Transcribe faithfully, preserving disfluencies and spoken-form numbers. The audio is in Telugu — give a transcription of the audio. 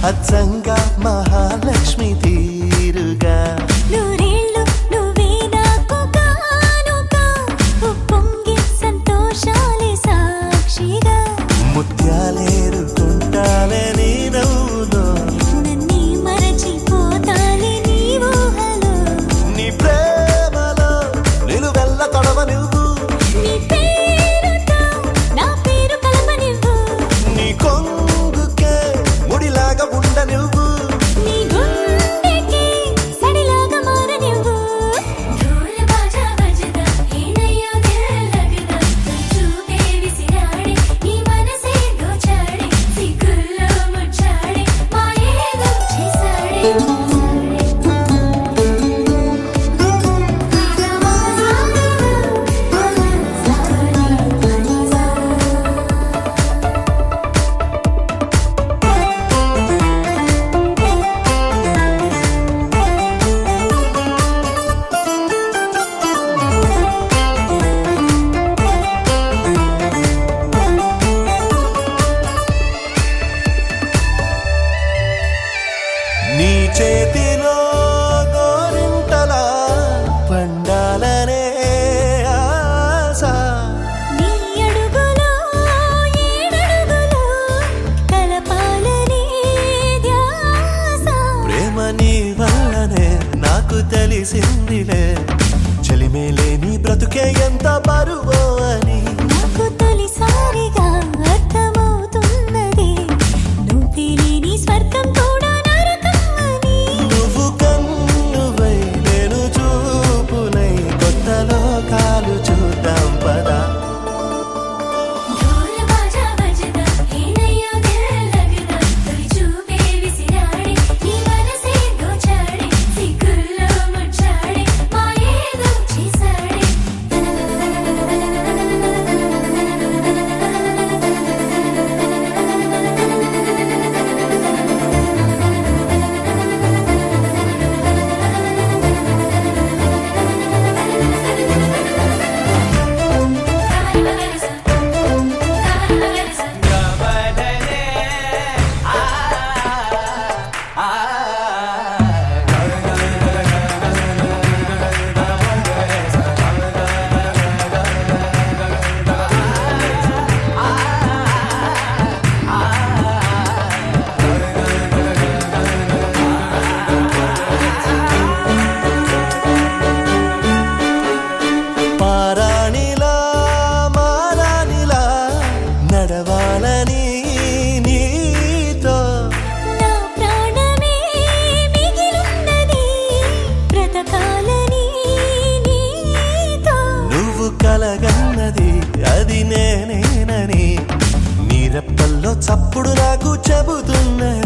అచ్చంగా మహాలక్ష్మి తీరుగా నూరేళ్ళు నువ్వే నాకు కానుక ఉప్పొంగే సంతోషాలే సాక్షిగా ముత్యాలేరుకుంటాలే నీ నవ్వులో నన్నే మరచిపోతాలే నీ ఊహలో నీ ప్రేమలో నిలువెల్ల తొడవ నువ్వు నీ పేరుతో నా పేరు కలప నువ్వు నీ కొంగుకే ముడిలాగా ఉండ నువ్వు నీ గుండెకి సడిలాగా మార నువ్వు ఢోల్ బాజా బజదా హేనయ్యో దిల్ లగదా చూపే విసిరాడే నీ మనసే దోచాడే సిగ్గుల్లో ముచ్చాడే మాయేదో చేసాడే నీ చేతిలో గోరింటలా పండాలనే ఆశ నీ అడుగులో ఏడడుగులో కలపాలనే ధ్యాస ప్రేమ నీ వల్లనే నాకు తెలిసిందిలే చెలిమేలే నీ బ్రతుకే ఎంత బరువో అని నాకు తొలిసారిగా అర్థమవుతున్నది నువ్వే లేని స్వర్గం కూడా నరకం అని నువ్వు కన్నువై నేను చూపునై కొత్త లోకాలు చూద్దాం పదా ఢోల్ బాజా బజదా హేనయ్యో దిల్ లగదా తొలి చూపే విసిరాడే నీ మనసే దోచాడే సిగ్గుల్లో ముచ్చాడే మాయేదో చేసాడే పారాణిలా మారాణిలా నడవాలని నీతో నా ప్రాణమే మిగిలున్నది బ్రతకాలని నీతో నువ్వు కలగన్నది అది నేనేనని నీ రెప్పల్లో చప్పుడు నాకు చెబుతున్నది